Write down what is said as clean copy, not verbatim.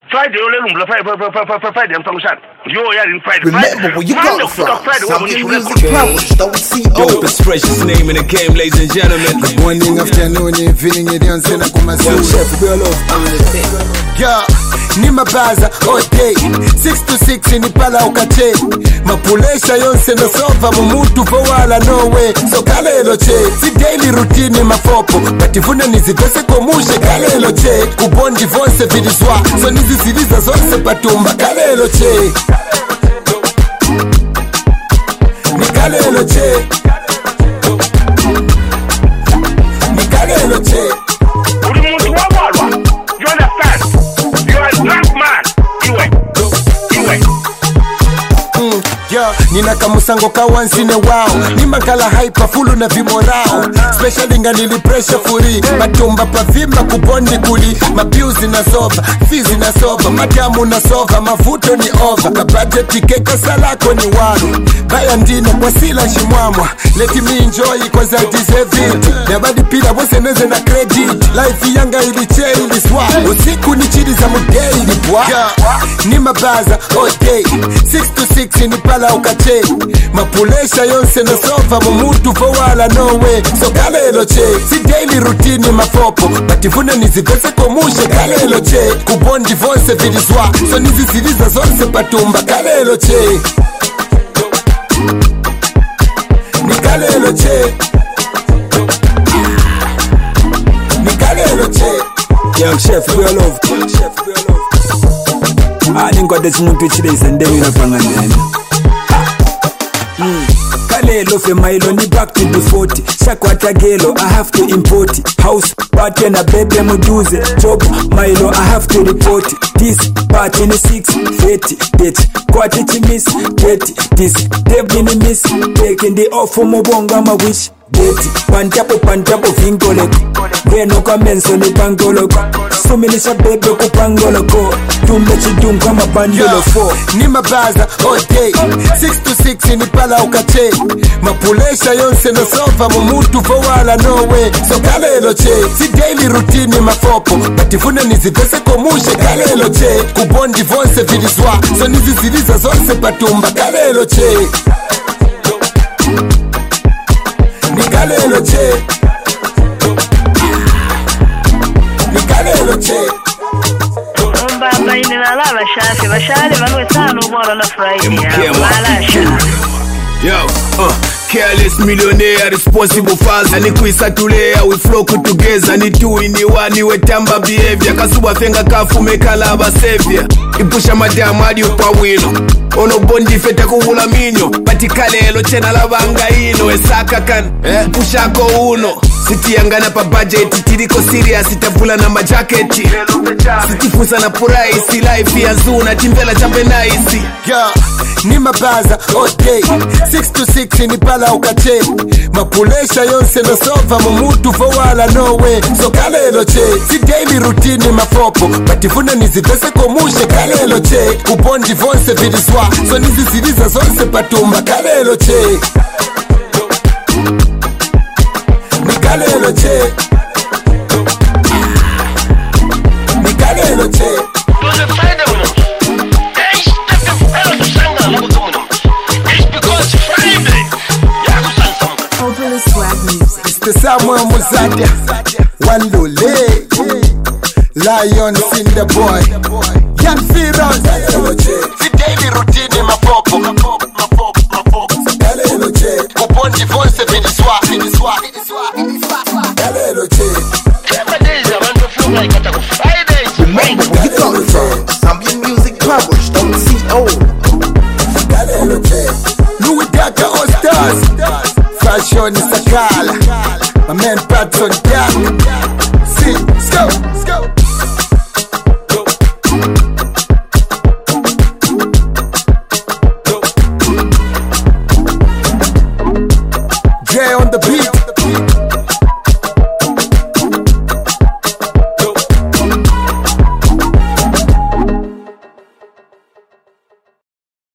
Friday, Friday function. You are in Friday. Remember where you come from. Something music published. Don't see Dopest precious name in the game, ladies and gentlemen. Good morning, afternoon, evening, and sena kumasu. Chef Girl. Yeah, Nima Baza, all day 6 to 6 in Ipala Okache. Mapulesha yonse no sova mumutu fowala no way. So kalelo che, si daily routine mafopo. Batifuna nizivese komushe kalelo che. Kubondi vonse vidiswa, so nizisiliza zonse patumba kalelo che. Ni kalelo che. Ni kalelo che. You understand? You are a black man. Yeah, nina kamusango kawansine wao. Nima kala hyper fulu na vimorao. Special inga nili pressure furi. Matumba pavimba kubondi kuli. Mabiuzi na sova, fizi na sova. Madamu na sova, mafuto ni over. Kabudget keka salako ni waru. Baya ndine kwa sila shimwamwa. Let me enjoy cause I deserve it. Nabadi pila wose neze na credit. Life yanga ili che ili swa. Usiku ni chidi za mudei ili bwa. Nima baza all day 6 to 6 in Ipala Okache. Mapulesha yonse no sova mumutu fowala no way. So kalelo che, si daily routine mafopo. Batifuna nizivese komushe kalelo che. Kubondi vonse vidiswa, so nizisiliza zonse patumba kalelo che. Ni kalelo che. Ni kalelo che. Young Chef Girl. I think what this muntu chile sendemi na panganyana. Kalelo fe mailo ni back to the 40. Shakwata gelo, I have to import it. House party na bebe muduze. Job mailo, I have to report it. This party ni 6:30. Bitch, kwati chimis 30. This devil ni miss. Taking the off mubonga ma wish. Deti, pantapo vingoleko. Geno kwa menso ni pangoloko. Sumilisha bebe kupangoloko. Tumechi dum kama bandolo 4. Nima baza all day 6 to 6 in Ipala Okache. Mapulesha yonse no sova mumutu fowala no way. So kalelo che, si daily routine mafopo. Batifuna nizivese komushe kalelo che. Kubondi vonse vidiswa, so nizisiliza zonse patumba kalelo che. Ni kalelo che. Ni kalelo che. Bashale banwesana ubona na Friday. Yo, careless millionaire, responsible fast. And ikwisa tulea, we flow together. Ni two in one, we tamba behavior. Kasuba fenga kafu mekala aba savior. Ipusha madamu hadi upawino. Ono bondi feta kuhula minyo. Patikale elo chena labanga ino. Esaka kan, pusha ko uno. Siti yangana pa budget, tiriko serious, itavula na majaketi. Siti fusa na puraisi, life ya zuna, timbela champe naisi. Yeah, Nima baza all day 6 to 6 in Ipala Okache. Mapulesha yonse no sova mumutu fowala no way. So kalelo che, si daily routine mafopo. Batifuna nizivese komushe kalelo che. Kubondi vonse vidiswa, so nizisiliza zonse patumba kalelo che. Ni kalelo che. Ni kalelo che. It's the Samuel Muzadia, One Lule, Lions in the boy, Young Firon, the daily routine in my popo, Galelo J, Oponji Voice of Finiswa, Galelo J. Remember where you come from. Something music published. Don't see Galelo J, Louis Daka All Stars. Fashion is a call. My man Pat's on top. See, let's go. Jay on the beat.